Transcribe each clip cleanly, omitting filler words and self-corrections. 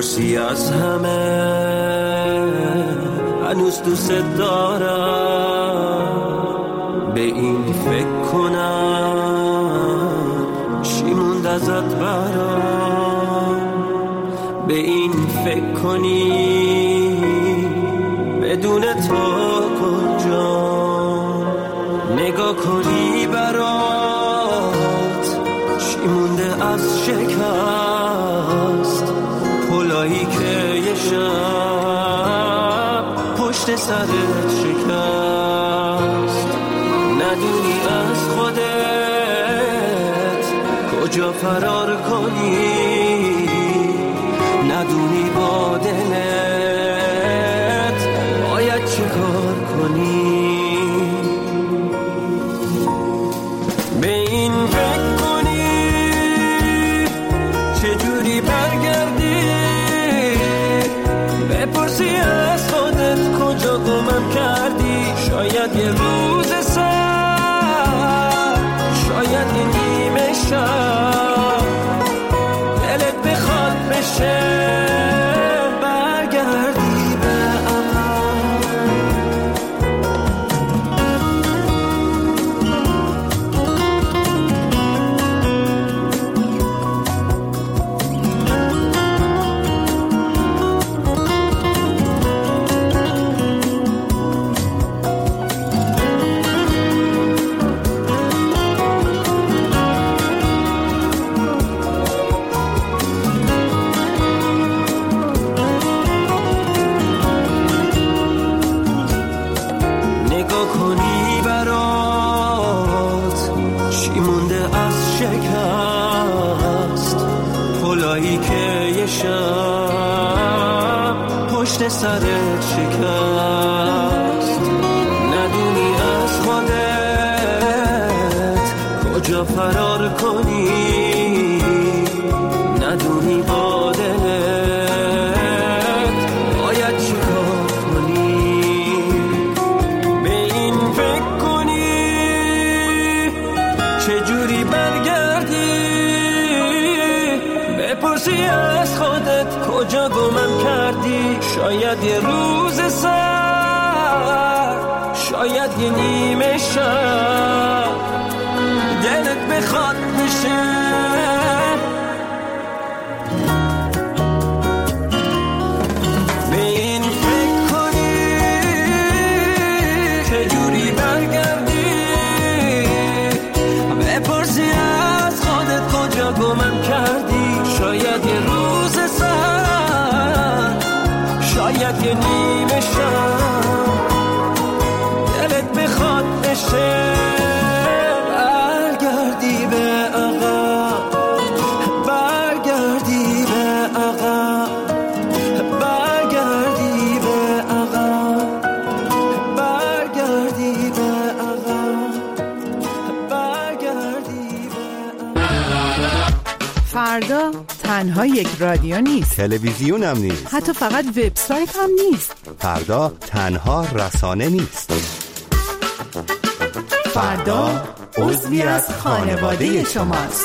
بپرسی از همه هنوز دوست دارم، به این فکر کنم چی موند ازت برام، به این فکر کنی بدون تو کجا، نگاه کنی برات چی مونده از شکست، پلایی که یه شب پشت سرت شکست، ندونی از خودت کجا فرار کنی، ندونی با دلت باید چه کار کنی، به این فکر کنی چجوری برگردی، بپرسی از خودت کجا گمم کردی، شاید یه روز سر، شاید یه نیمه شب دلت بخواد بشه برگردی به سرت شکست، ندونی از خودت کجا فرار کنی، ندونی با دلت باید چی کار کنی، به این فکر کنی چجوری برگردی، بپرسی از خودت کجا گمم کردی، شاید یه روز سر، شاید یه نیمه شب دلت بخواد بشه به این فکر کنی چجوری برگردی، بپرسی از خودت کجا گمم کردی، شاید یه روز سر، شاید یه نیمه شب دلت بخواد بشه برگردی به عقب، برگردی به عقب، برگردی به عقب، برگردی به عقب، برگردی به عقب. فردا تنها یک رادیو نیست، تلویزیون هم نیست، حتی فقط وبسایت هم نیست. فردا تنها رسانه نیست، فردا عضوی از خانواده شماست.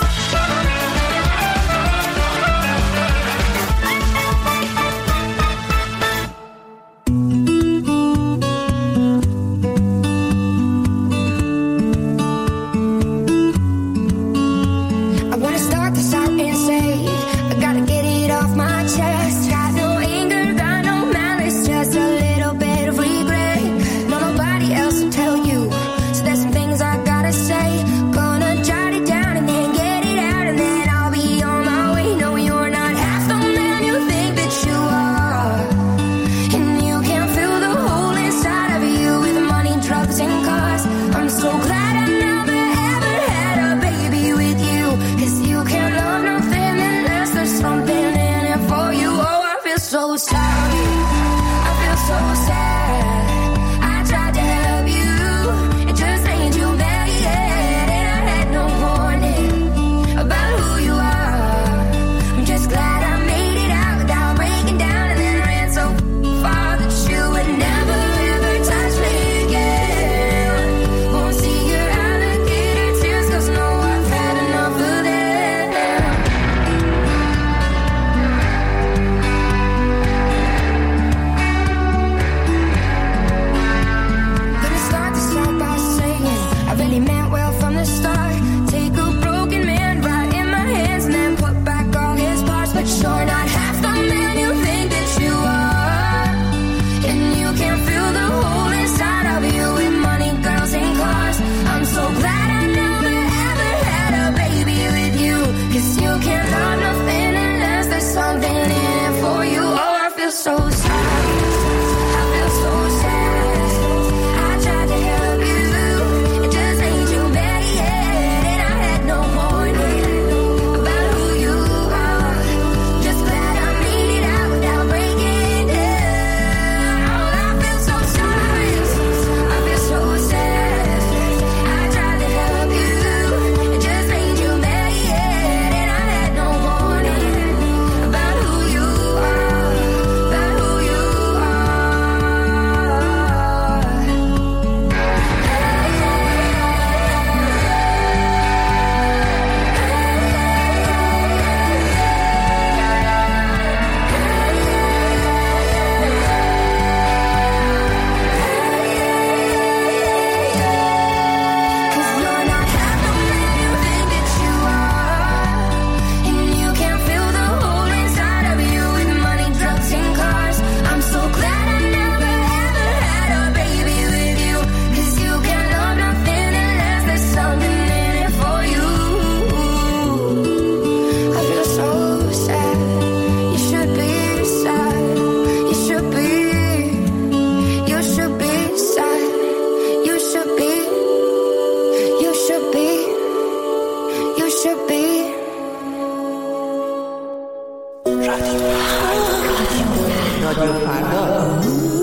رادیو فردا.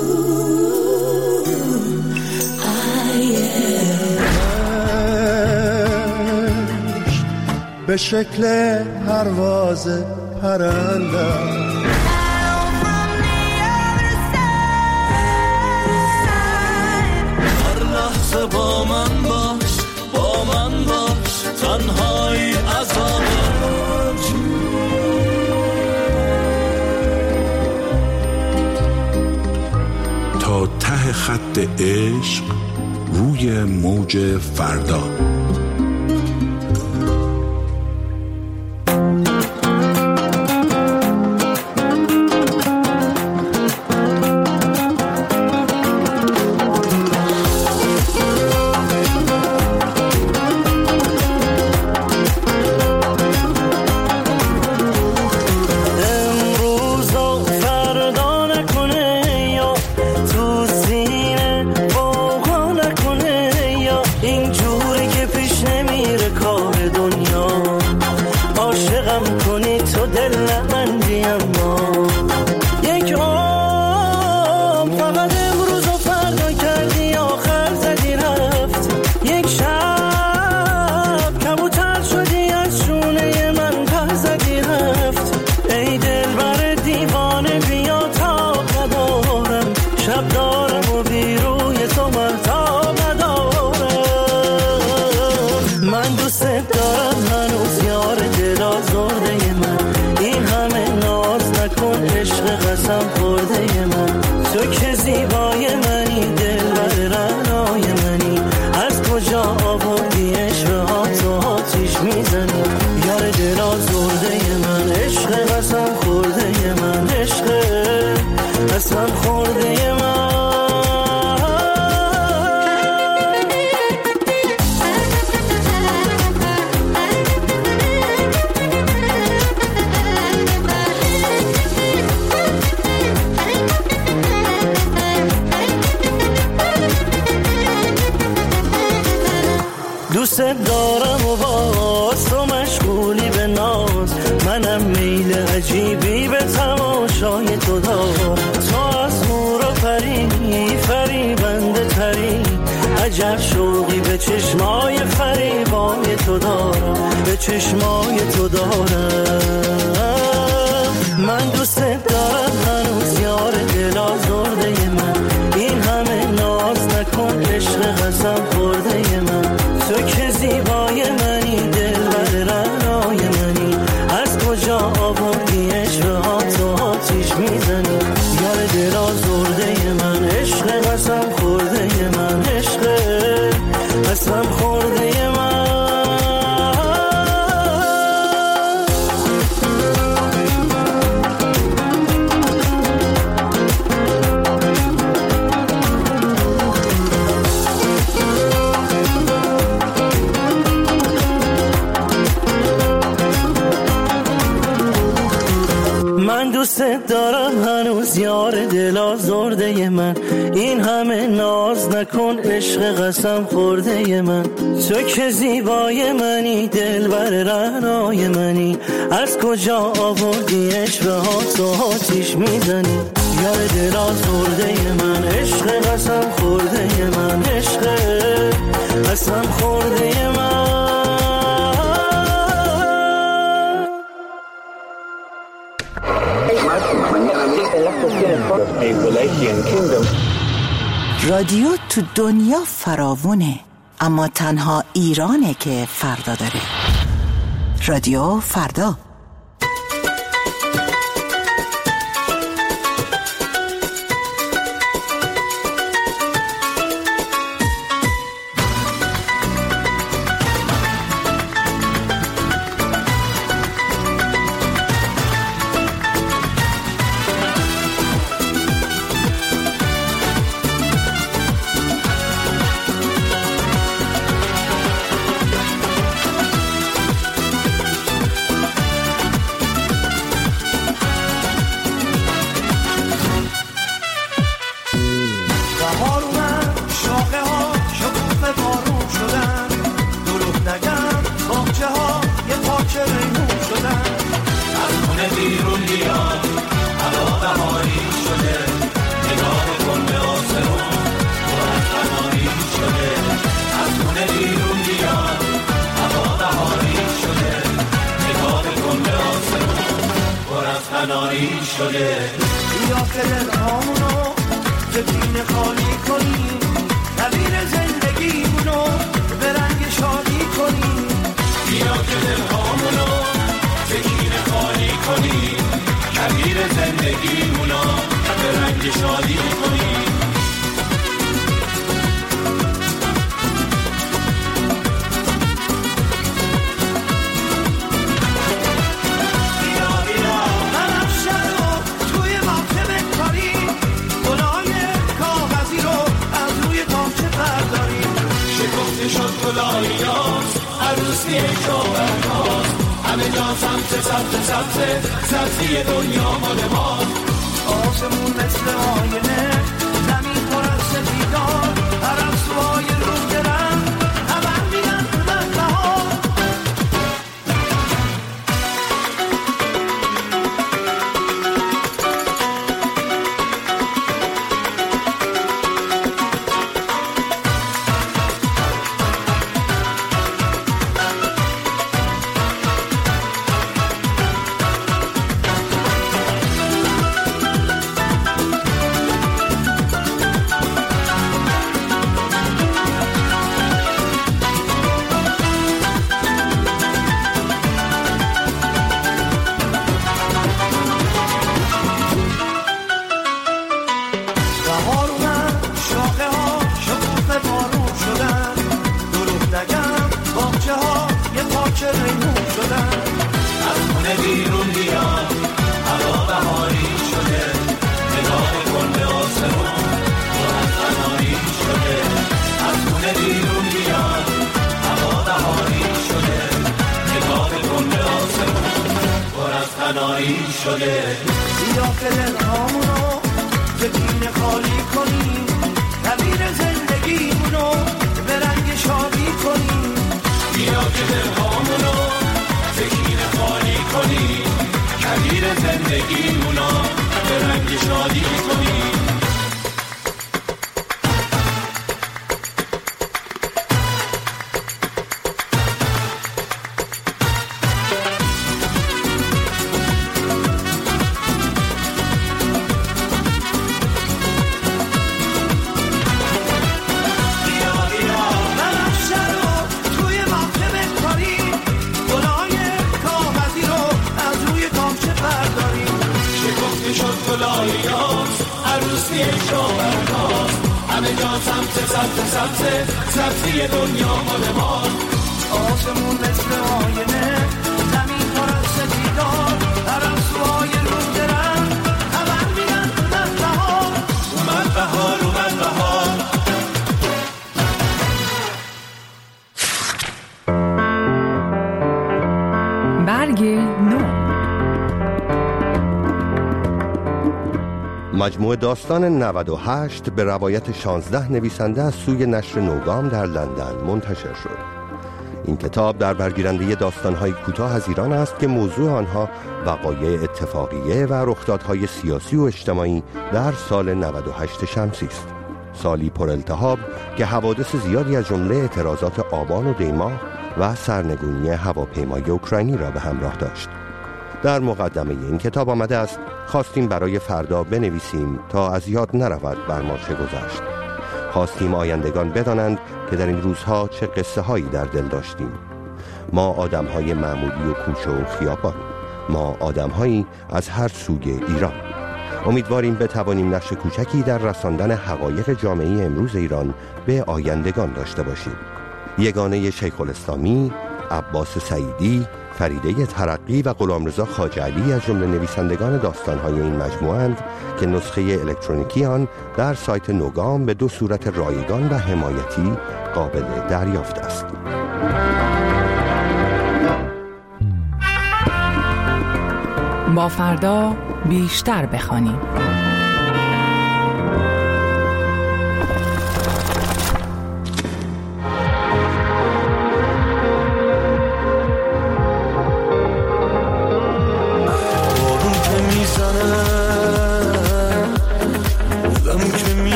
به شکل پرواز پرنده هر لحظه با من باش، با من باش، تنهایی عذابه. تا ته خط عشق روی موج فردا. دوست دارم و باز تو مشغولی به ناز، منم میل عجیبی به تماشای تو دارم. تو از نور و پری فریبنده تری، عجب شوقی به چشمای فریبای تو دارم، به چشمای تو دارم. من دوست دارم هنوز یار دل آزرده من، این همه ناز نکن عشق قسم خورده من. تو که زیبای منی دلبر رعنای منی، از کجا آوردی عشقها تو آتیش میزنی. یار دل آزرده من، عشق قسم خورده من، عشق قسم خورده من. من دوست دارم هنوز یار دل آزرده من، این همه ناز نکن عشق قسم خورده من. تو که زیبای منی دلبر رعنای منی، از کجا آوردی عشقها تو آتیش میزنی. یار دل آزرده من، عشق قسم خورده من، عشق قسم خورده من. رادیو تو دنیا فراوونه، اما تنها ایرانه که فردا داره. رادیو فردا. تنهایی شده. بیا که دلهامونو زمین خالی کنیم، نویر زندگیمونو به رنگ شادی کنیم. بیا که دلهامونو زمین خالی کنیم، نویر زندگیمونو به رنگ شادی کنیم. عروسی شوهرهاست، همه جا سمت سبزی دنیا مال ماست. آسمون مثل آینه، زمین پر از سفیدان، عرب سوهای رو درم خبر میدن من بهار. سبزی دنیا مال ماست. آسمون مثل آینه، زمین پر از سفیدان، عرب سوهای رو درم خبر میدن اومد بهار. اومد بهار، اومد بهار. برگ نو. مجموعه داستان 98 به روایت 16 نویسنده از سوی نشر نوگام در لندن منتشر شد. این کتاب در برگیرنده داستان‌های کوتاه از ایران است که موضوع آنها وقایع اتفاقیه و رخدادهای سیاسی و اجتماعی در سال 98 شمسی است. سالی پر التهاب که حوادث زیادی از جمله اعتراضات آبان و دیماه و سرنگونی هواپیمای اوکراینی را به همراه داشت. در مقدمه این کتاب آمده است خواستیم برای فردا بنویسیم تا از یاد نرود بر ما چه گذشت. خواستیم آیندگان بدانند که در این روزها چه قصه هایی در دل داشتیم. ما آدمهای معمولی و کوچه و خیابان، ما آدمهایی از هر سوی ایران. امیدواریم بتوانیم نقش کوچکی در رساندن حقایق جامعه امروز ایران به آیندگان داشته باشیم. یگانه شیخ الاسلامی، عباس سعیدی، فریده ترقی و غلامرضا خواجه علی از جمله نویسندگان داستان‌های این مجموعه‌اند که نسخه الکترونیکی آن در سایت نوگام به دو صورت رایگان و حمایتی قابل دریافت است. با فردا بیشتر بخوانیم.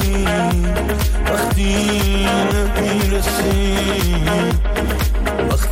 وقتی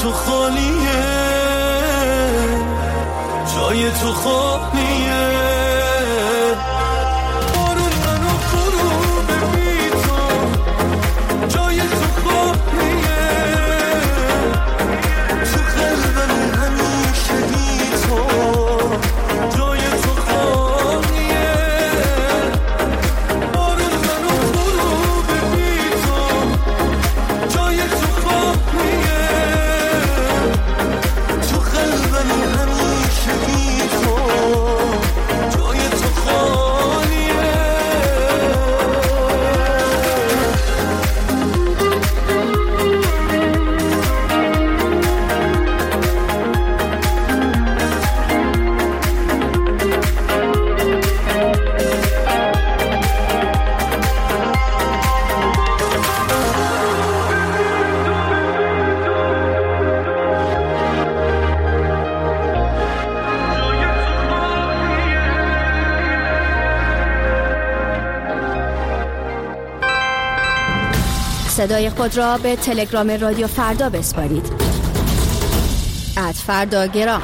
تو خالیه، جای تو خالیه. بارون منو فرو ببین تو، جای تو خالیه. تو قلبم همیشگی تو، جای تو خالیه. بارون منو فرو ببین تو، جای تو خالیه. تو قلبم همیشگی تو، جای تو خالیه. صدای خود را به تلگرام رادیو فردا بسپارید. @فرداگرام.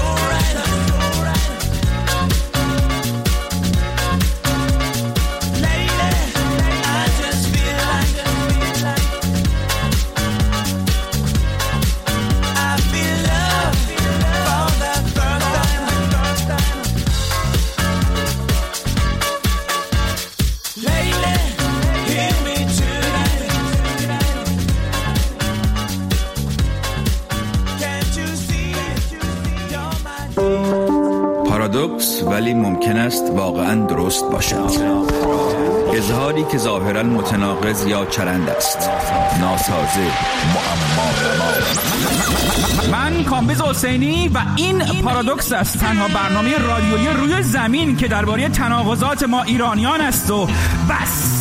Lady پارادوکس، ولی ممکن است واقعاً درست باشد. اظهاری که ظاهراً متناقض یا چرند است، ناسازه، معما. من کامبیز حسینی و این پارادوکس است، تنها برنامه رادیویی روی زمین که درباره تناقضات ما ایرانیان است و بس.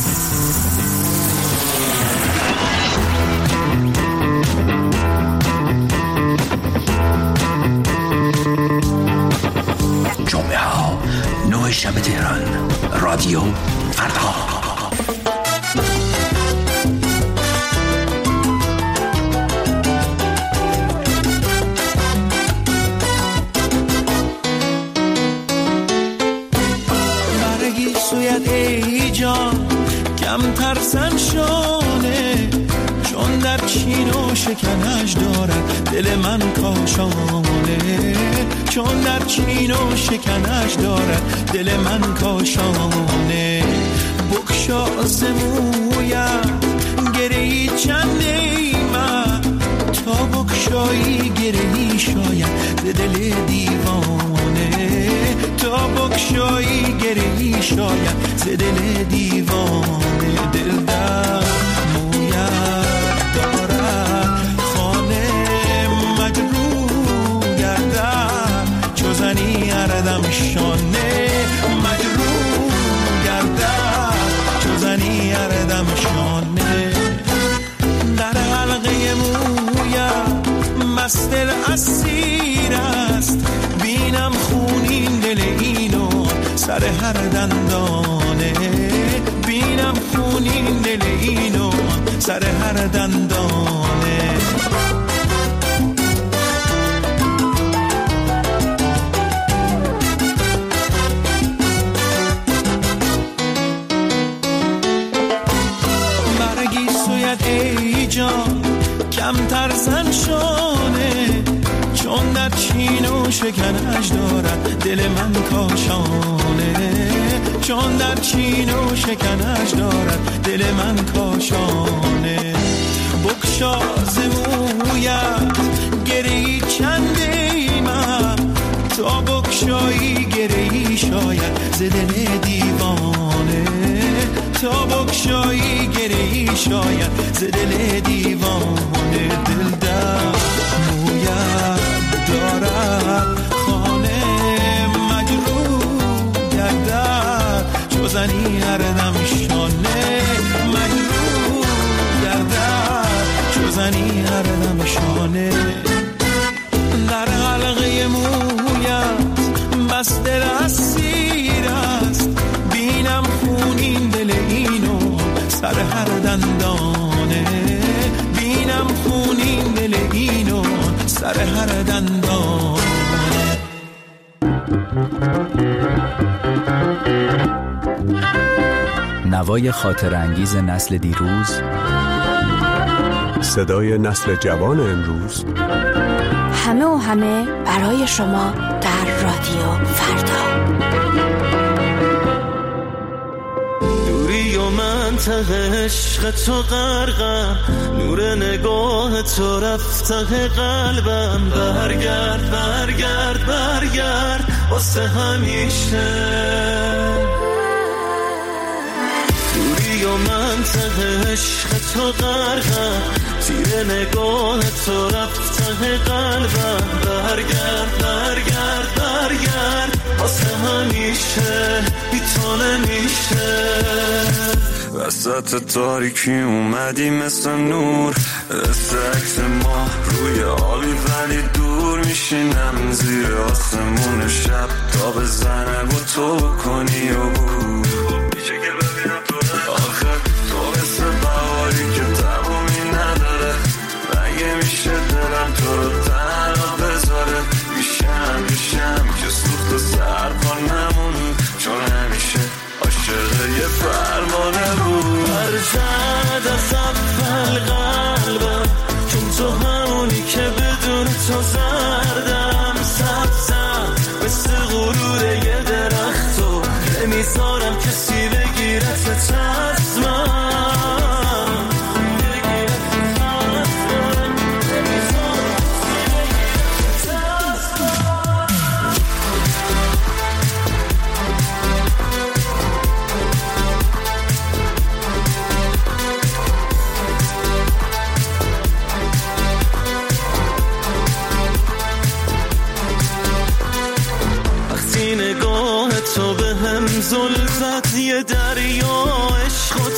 جمعه ها 9 شب تهران، رادیو فردا. برگی سویت ای جان کم ترسن شانه، چون در چین و شکنش دارد دل من کاشانه، چون در چین و شکنش دارد دل من کاشانه. بکشا زمویم گرهی چنده من، تا بکشایی گرهی شاید دل دیوانه، تا بکشایی گرهی شاید دل دیوانه. دل در مویت دارد خانه مجروح گردد، چو زنی اردم شانه مجروح گردد، چو زنی اردم شانه. در حلقه مویت مستر اسیر است، بینم خونین دل اینو سر هر دندانه، بینم خونین دل اینو سر هر دندانه. برگی سویت ای جان کم ترسن شانه، چون در چین و شکنش دارد دل من کاشانه، چون در چین و شکنش دارد دل من کاشانه. بکشا زمویت گرهی چنده من، تا بکشایی گرهی شاید ز دل دیوانه، تا بکشایی گرهی شاید ز دل دیوانه. دل در مویت دارد خانه مجروح گردد، چو زنی اردم شانه مجروح گردد، چو زنی اردم شانه. در حلقه مویت بستر اسیر است، بینم خونین دل اینو سر هر دندانه، بینم خونین دل اینو سر هر دندانه. نوای خاطر انگیز نسل دیروز، صدای نسل جوان امروز، همه و همه برای شما در رادیو فردا. دوری و منطقه عشق تو غرقم، نور نگاه تو رفته قلبم. برگرد برگرد برگرد واسه همیشه، دوری و منطقه عشق تو غرقم، تیر نگاه تو رفته قلبم. برگرد برگرد برگرد واسه همیشه، بی تو نمیشه. وسط تاریکی اومدی مثل نور، عکس ما روی آبی ولی دور میشینم زیر آسمون شب تا بزنه و تو کنی و بود. میشه که ببینم تو آخر تو مثل بهاری که تمومی نداره، مگه میشه دلم تو رو تنها بذاره. میشم که سوخت و سر پا نمون، چون همیشه عاشق یه فرمانه بود. برزد از اول قلبم، چون تو همونی که بدون تو زردم. سبزم مثل غرور یه درخت و نمیذارم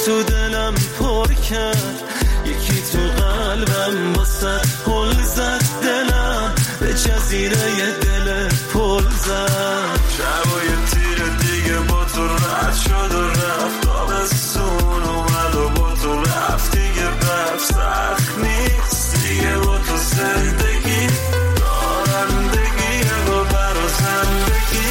تو دلم پر کرد، یکی تو قلبم واسه پل زد، دلم به جزیره ی دل پل زد. شبای تیر دیگه با تو رد شد و رفت، تابستون اومد و با تو رفت دیگه، برف سخت نیست دیگه با تو زندگی، دارندگی و برا زندگی.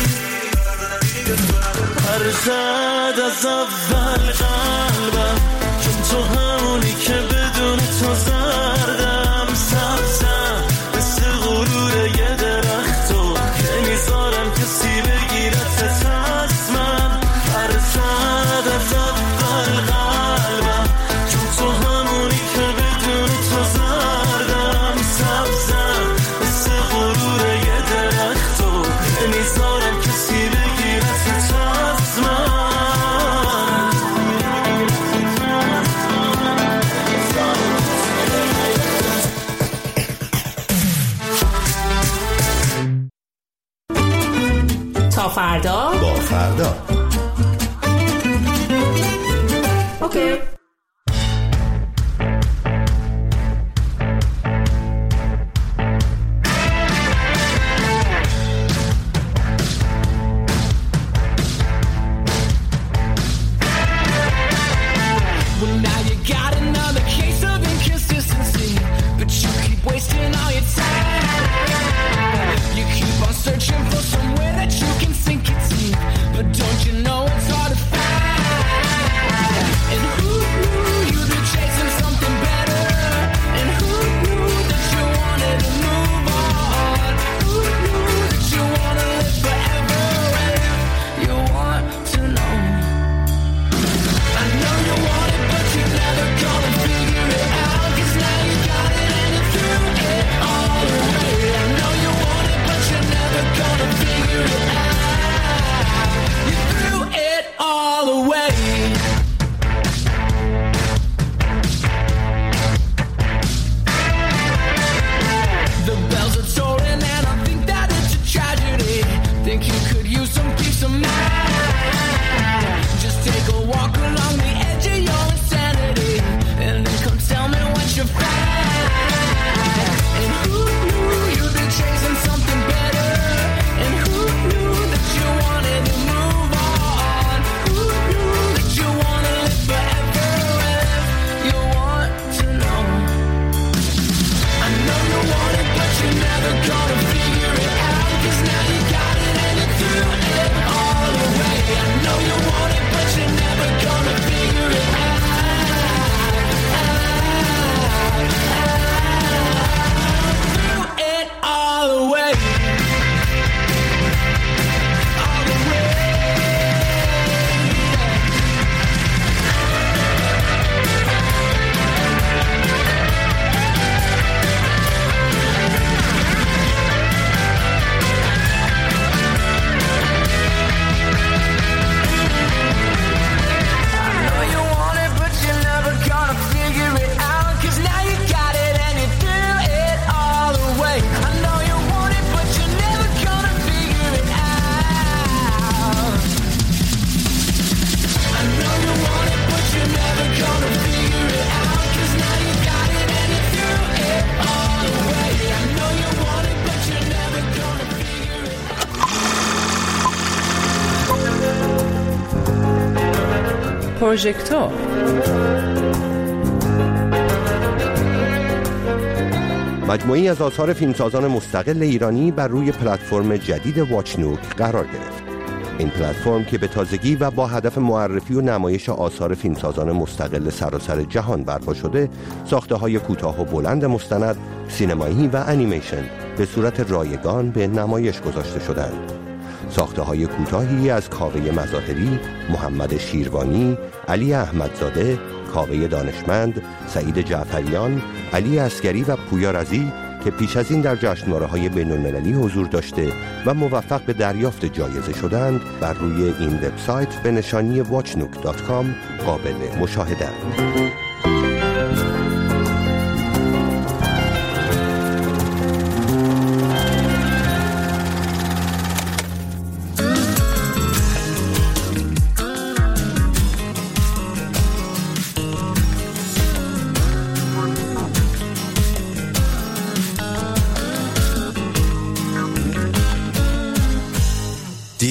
پر زد از اول قلبم، چون تو همونی که بدون تو زردم، سبزم مثل غرور یه درخت و نمیذارم کسی بگیرت از من. پر زد از اول قلبم، چون تو همونی که بدون تو زردم، سبزم مثل غرور یه درخت و نمیذارم کسی بگیرت از من. تا فردا با فردا. اوکی. Well, now you got another case of inconsistency, but you keep wasting all your time. You keep on searching for somewhere that you can sink your teeth, but don't you know it's hard to find? And who knew you'd be chasing something better? And who knew that you wanted to move on? Who knew that you want to live forever? And you want to know, I know you want it, but you're never gonna figure it out, 'cause now you got it and you threw it all away. I know you want it, but you're never gonna figure it out. You threw it all away. The bells are tolling and I think that it's a tragedy. Think you could use some peace of mind. Just take a walk along the edge of your insanity, and then come tell me what you find. And who knew you'd be chasing something better? And who knew that you wanted to move on? Who knew that you want to live forever? If you want to know, I know you want it, but you're never gonna figure it out, 'cause now you got it and you threw it all away. I know you want it, but you're never gonna figure it out. Threw it all away. All away. I know you want it, but you're never gonna figure it out, 'cause now you got it and you threw it all away. I know you want it, but you're never gonna figure it out. I know you want it, but you're never gonna figure it out, 'cause now you got it and you threw it all away. I know you want it, but you're never gonna figure it out. پروژکتور. مجموعی از آثار فیلمسازان مستقل ایرانی بر روی پلتفرم جدید واچنوک قرار گرفت. این پلتفرم که به تازگی و با هدف معرفی و نمایش آثار فیلمسازان مستقل سراسر جهان برپا شده، ساخته‌های کوتاه و بلند مستند، سینمایی و انیمیشن به صورت رایگان به نمایش گذاشته شدند. ساخته‌های کوتاهی از کاوه مظاهری، محمد شیروانی، علی احمدزاده، کاوه دانشمند، سعید جعفریان، علی عسکری و پویا رضی که پیش از این در جشنواره‌های بین‌المللی حضور داشته و موفق به دریافت جایزه شدند، بر روی این وبسایت به نشانی watchnook.com قابل مشاهده‌اند.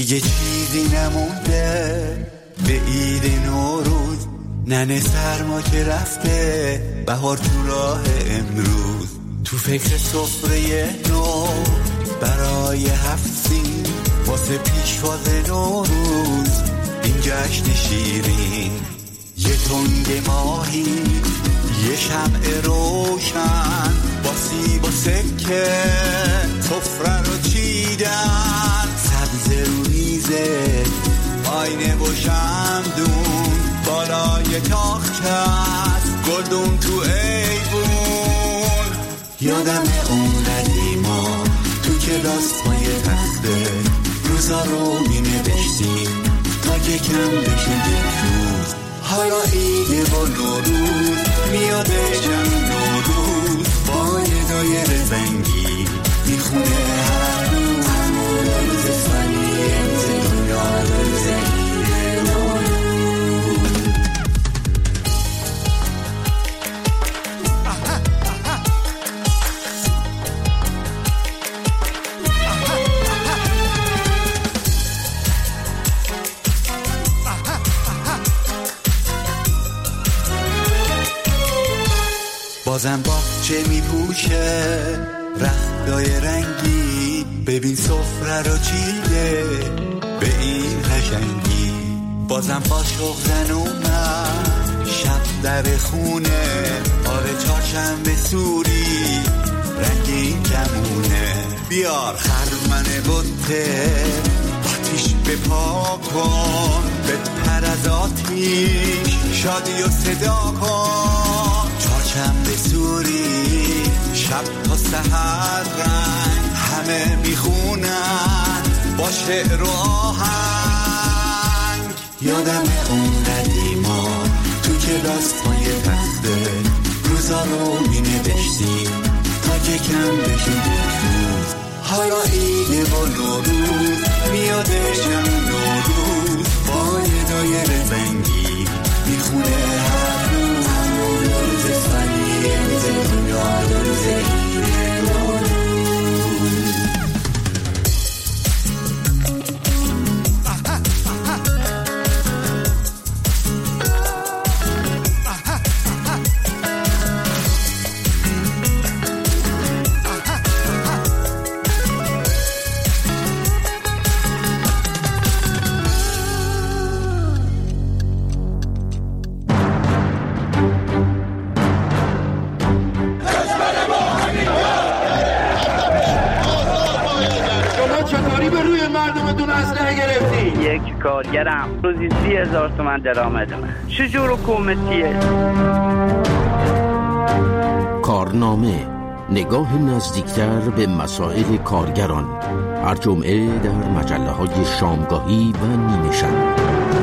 دیگه چیزی نمونده به عید نوروز، ننه سرما که رفته، بهار تو راه امروز. تو فکر سفره نو برای 7 سین، واسه پیشواز نوروز این جشن شیرین. یه تنگ ماهی، یه شمع روشن، با سیب و سکه سفره رو چیدن. سبز رو میزه آینه و شمدون، بالای تاخت هست گلدون تو ایوون. یادم اون قدیما تو کلاس پای تخته، روزا رو می نوشتیم تا که کم بشه یک روز. حالا عیده و نوروز میادشم نوروز، با یه دایر زنگی میخونه هر روز. همون روز فنی امز دنیا، روز عیده نوروز. بازم باغچه میپوشه رختای رنگی، ببین سفره رو چیده به این قشنگی. بازم قاشق زن اومد شب در خونه، آره چهارشنبه سوری رنگین کمونه. بیار خرمن بوته آتیش بپا کن، بپر از آتیش شادی و صدا کن. چهارشنبه سوری شب تا سحر رنگ، همه میخونن با شعر و آهنگ. یادم اون قدیما تو کلاس پای تخته، روزا رو می نوشتیم تا که کم بشه یک روز. حالا عیده و نوروز میادشم نوروز، با یه دایر زنگی میخونه هر روز. همون روز فنی امز دنیا، روز عیده نوروز. یک کارگرم روزی 30,000 تومان درآمدمه. چجور حکومتیه؟ کارنامه، نگاه نزدیکتر به مسائل کارگران، هر جمعه در مجله‌های شامگاهی و نیمه شب.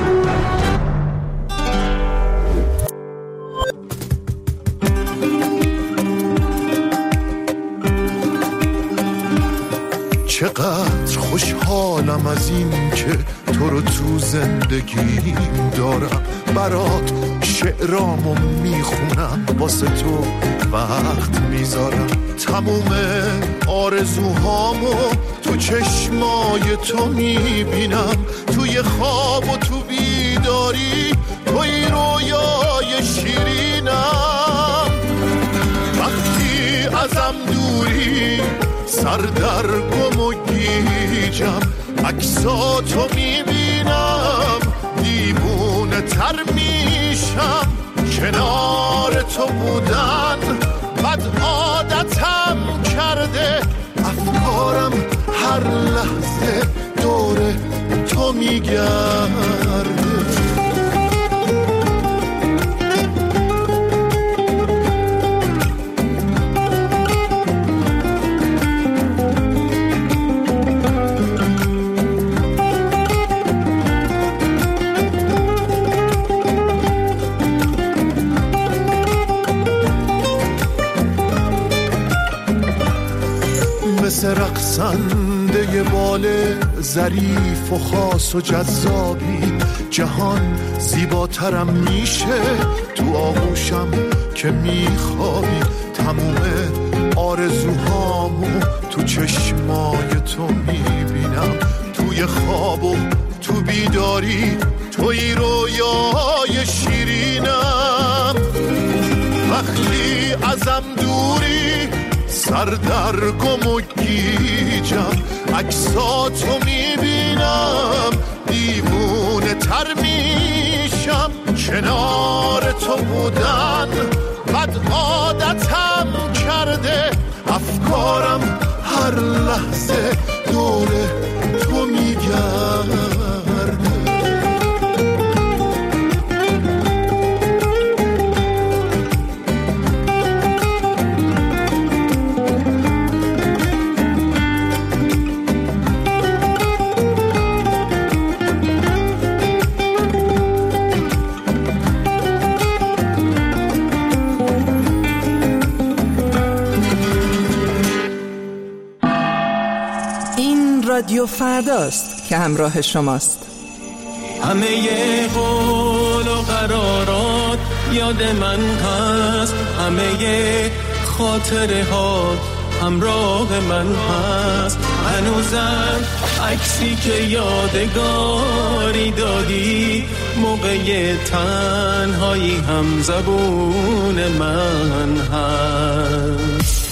چقدر خوشحالم از این که تو رو تو زندگیم دارم، برات شعرامو میخونم، واسه تو وقت میذارم. تموم آرزوهامو تو چشمای تو میبینم، توی خواب و تو بیداری، توی رویای شیرینم. وقتی ازم دوری سر در گم و گیجم، عکساتو میبینم دیوونه تر میشم. کنار تو بودن بد عادتم کرده، افکارم هر لحظه دور تو میگرده. مثل رقصنده بال ظریف و خاص و جذابی، جهان زیباترم میشه تو آغوشم که میخوابی. تموم آرزوهامو تو چشمای تو میبینم، توی توی خواب و تو بیداری توی رویای شیرینم. وقتی ازم دوری سر در گم و گیجم، عکساتو میبینم دیوونه تر میشم. کنار تو بودن بد عادتم کرده، افکارم هر لحظه دوره تو میگرده. رادیو فرداست که همراه شماست. همه قول و قرارات یاد من هست، همه خاطره ها همراه من هست. هنوزم عکسی که یادگاری دادی موقع تنهایی هم زبون من هست.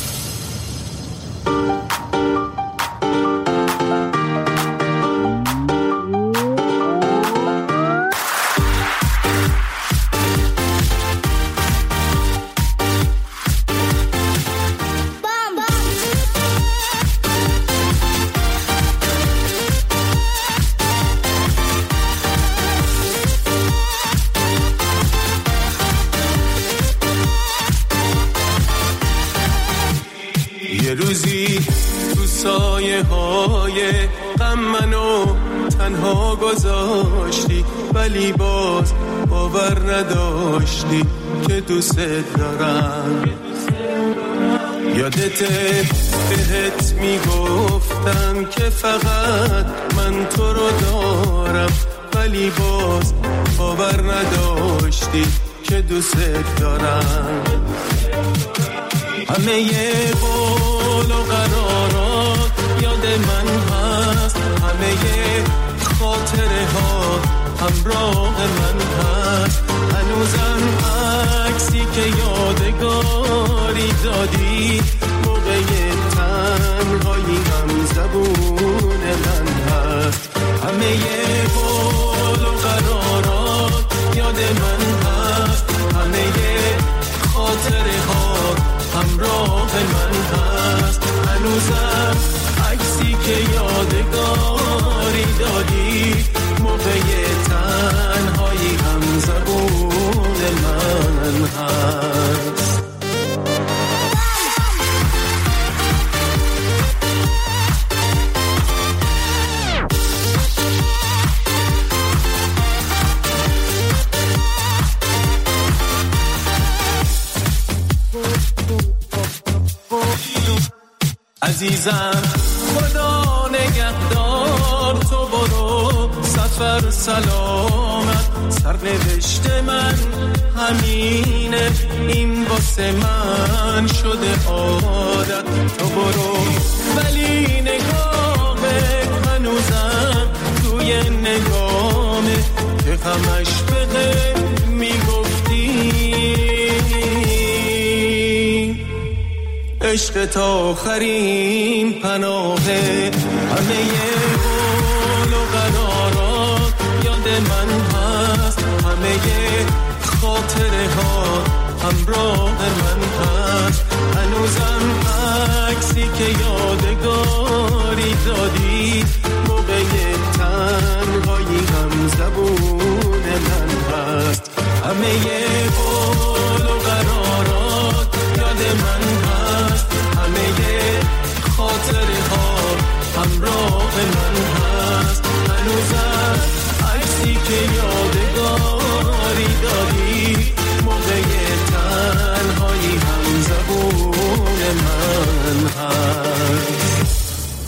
گذاشتی ولی باز باور نداشتی که دوست دارم. یادت بهت میگفتم که فقط من تو رو دارم، ولی باز باور نداشتی که دوست دارم. همه قول و قرارات یاد من هست، همه خاطره ها همراه من هست. هنوزم عکسی که یادگاری دادی موقع تنهایی هم زبون من هست. همه قول و قرارات یاد من هست، همه خاطره ها همراه من هست. هنوزم عکسی که یادگاری دادی موقع تنهایی هم زبون من هست. عزیزم خدا نگهدار، تو برو سفر سلامت. سرنوشت من همینه، این واسه من شده عادت. تو برو ولی نگاهت هنوزم توی نگامه که همش بده میگفتی عشق تا آخرین پناهه. همه قول و قرارات یاد من هست، همه خاطره ها همراه من هست. هنوزم عکسی که یادگاری دادی موقع تنهایی هم زبون من هست. همه قول و قرارات یاد من هست، همه خاطره ها همراه من هست. هنوزم عکسی که یادگاری دادی موقع تنهایی هم زبون من هست.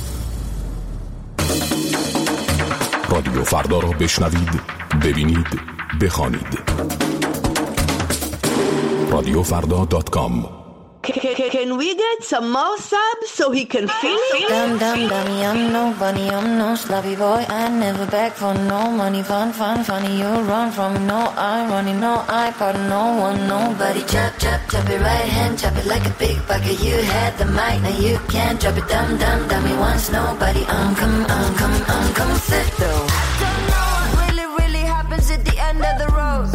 رادیو فردا را بشنوید، ببینید، بخوانید. رادیوفردا.com Can we get some more subs so he can feel it? Dummy, I'm nobody, I'm no sloppy boy. I never beg for no money. Funny, you run from me. No irony, no I pardon no one, nobody. Chop it right hand, chop it like a big bucket. You had the mic, now you can't drop it. Dummy, once nobody. I'm coming sit though. I don't know what really happens at the end of the road.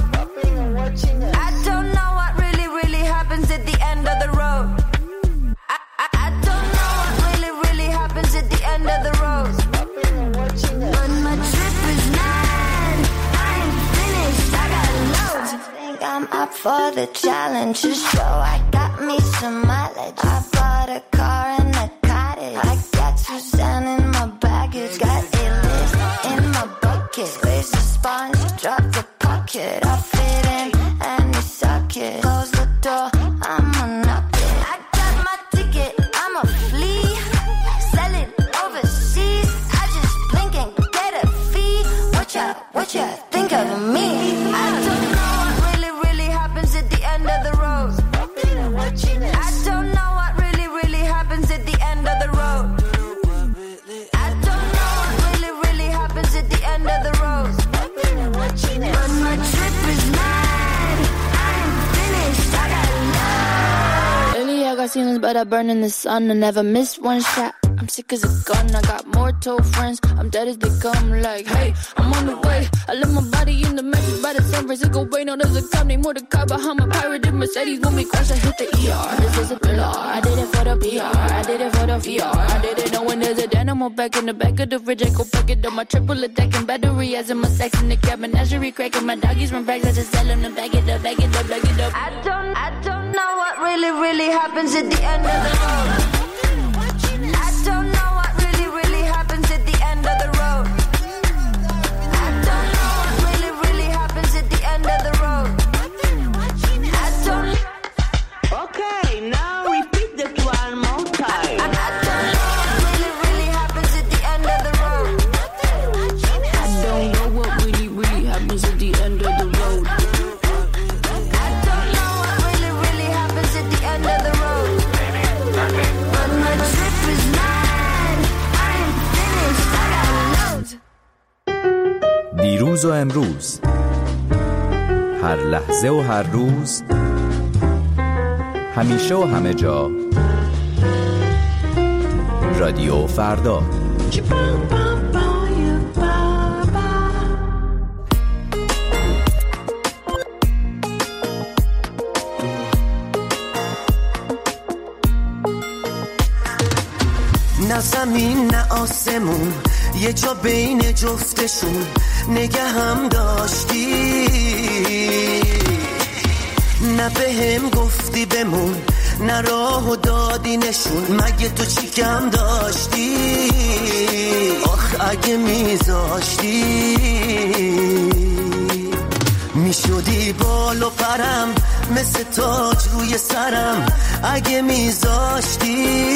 I don't know what really happens at the end of the road. I don't know what really happens at the end of the road. But my trip is mad. I ain't finished. I got loads. I think I'm up for the challenge. So I got me some mileage. I bought a car and a cottage. I got Suzanne in my baggage. Got A-list in my bucket. Squeeze the sponge, drop the pocket. I fit in and you suck it. Close the door, I'ma knock it. I got my ticket, I'ma flee. Sell it overseas. I just blink and get a fee. What ya think of me? I don't know what really happens at the end of the road. I don't know what really happens at the end of the road. I don't know what really happens at the end of the road. But my trip is mad. I ain't finished. I got love. Lately I got ceilings, but I burn in the sun. I never miss one shot. I'm sick as a gun. I got more told friends. I'm dead as they come. Like, hey, I'm on the way. I left my body in the mattress by the San Francisco Bay. No, there's a cop named Mordecai behind my pirated Mercedes. When we crash, I hit the ER. This is a thriller. I did it for the PR. I did it for the VR. I did it knowing there's a dynamo back in the back of the fridge. I go pack it up. My triple attacking battery as in my sex in the cabin. Menagerie cracking. My doggies run back. I just tell them to back it up. I don't know what really happens at the end of the road. I don't know what really happens at the end of the road. I don't know what really happens at the end of the road. I don't. Okay, now repeat that one more time. I don't know what really happens at the end of the road. I don't know what really happens at the end of the road. I don't know what really happens at the end of the road. But my trip is mad. I ain't finished. I got loads. دیروز و امروز، هر لحظه و هر روز، همیشه و همه جا، رادیو فردا. نه زمین نه آسمون، یه جا بین جفتشون نگه هم داشتی. نه به هم گفتی بمون، نه راهو دادی نشون. مگه تو چی کم داشتی؟ آخ اگه میذاشتی میشدی بال و پرم، مثل تاج روی سرم. اگه میذاشتی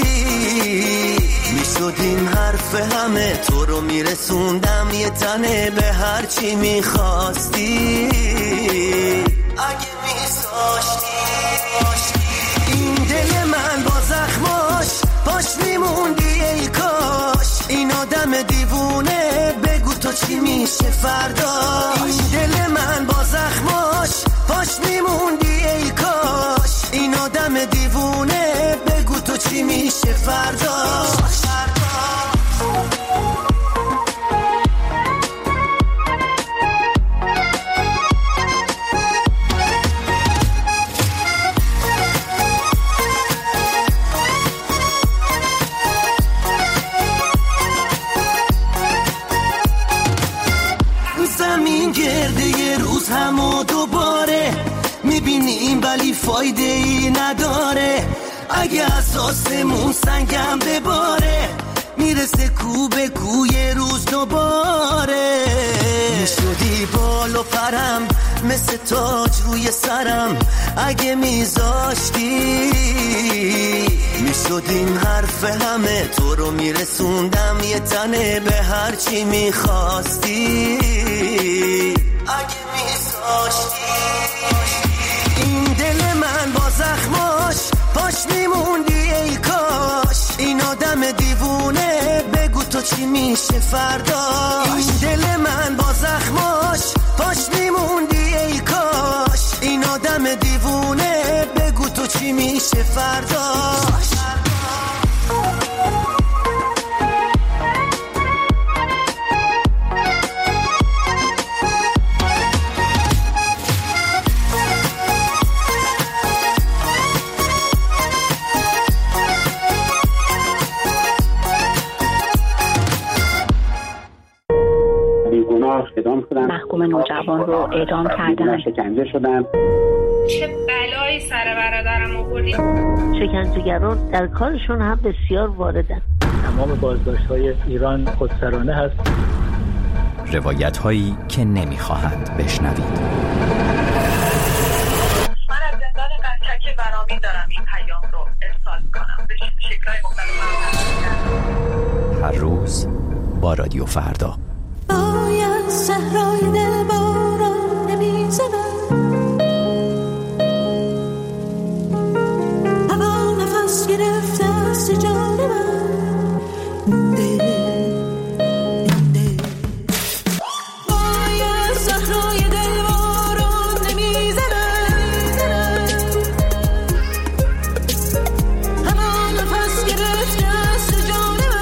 میشدیم حرف همه، تو رو میرسوندم یه تنه به هر چی میخواستی. اگه میذاشتی این دل من با زخماش باش میموندی ای کاش. این آدم دیوونه بگو تو چی میشه فرداش. این دل من با زخماش باش میموندی ای کاش. این آدم دیوونه بگو تو چی میشه فرداش. زمین گرده یه روز هم و دوباره میبینیم ولی فایده ای نداره. اگه از آسمون سنگم بباره میرسه کو به کو یه روز دوباره. میشدی بال و پرم، مثل تاج روی سرم. اگه میذاشتی میشدیم حرف همه، تو رو میرسوندم یه تنه به هر چی میخواستی. اگه میذاشتی این دل من با زخماش باش میشه فرداش؟ دل من با زخماش پاش میموندی ای کاش. این آدم دیوونه بگو تو چی میشه فرداش؟ محکوم نوجوان رو اعدام کردن. شکنجه شدن. چه بلایی سر برادرم آوردی؟ شکنجهگران در کارشون هم بسیار واردن. تمام بازداشت‌های ایران خودسرانه هست. روایت هایی که نمیخواهند بشنوید. من از زندان قزلک برامین دارم این پیام رو ارسال میکنم به شکل‌های مختلف. هر روز با رادیو فردا. باید صحرای دل باران نمیزنم، هوا نفس گرفته است جان من. باید صحرای دل باران نمیزنم، هوا نفس گرفته است جان من.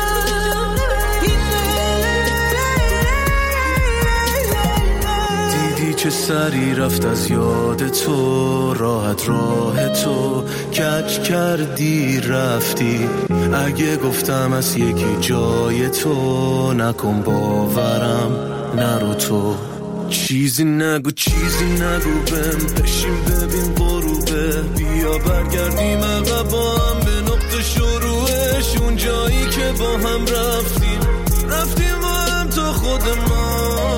چه سری رفت از یاد تو، راحت راه تو کج کردی رفتی. اگه گفتم از یکی جای تو، نکن باورم نرو تو. چیزی نگو بهم، بشین ببین غروبه. بیا برگردیم عقب با هم به نقطه شروعش، اون جایی که با هم رفتیم با هم تا خود ما.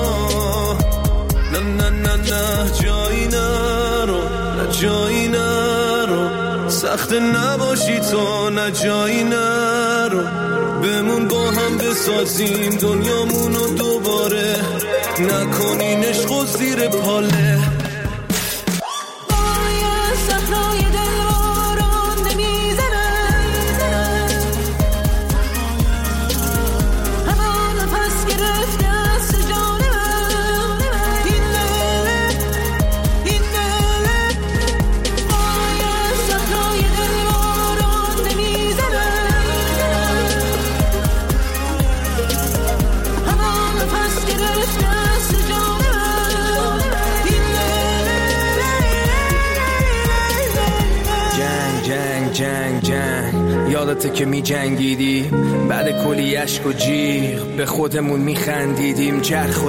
نه جایی نرو سخت نباشی تو، نه جایی نرو. بمون با هم بسازیم دنیامونو دوباره، نکنین عشق و زیر پاله. باید صحرای دل باران نمیزنم، هوا نفس گرفته است جان من. جنگ یادته که می جنگیدی، بعد کلی عشق و جیغ به خودمون می خندیدیم. چرخ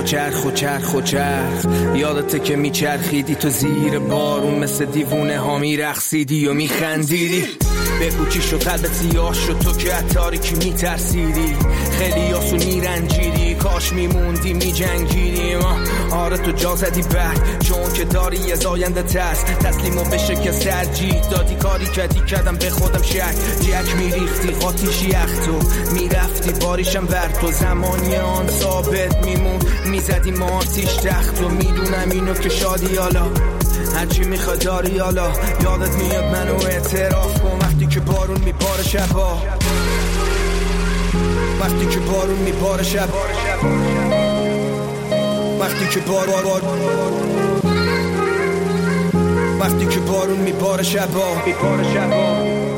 یادته که می چرخیدی تو زیر بارون، مثل دیوونه ها می رقصیدی و می خندیدی. بگو چی شد قلبت سیاه شد تو که از تاریکی می ترسیدی. خیلی آسون می رنجیدی، کاش می موندی می جنگیدیم. آره تو جا زدی بعد، چون که داری از آینده ترس، تسلیمو بشه که ترجیح دادی. کاری کردم به خودم شک، جک می ریختی قاتیشی اختو می رفتی باریشم بر تو. زمانی آن ثابت میمون، می زدی ما آتیش تخت و میدونم اینو که شادی حالا هرچی میخواد داری. حالا یادت میاد منو اعتراف کن وقتی که بارون میباره شبا، وقتی که بارون میباره شب، وقتی که وقتی که بارون میباره شبا.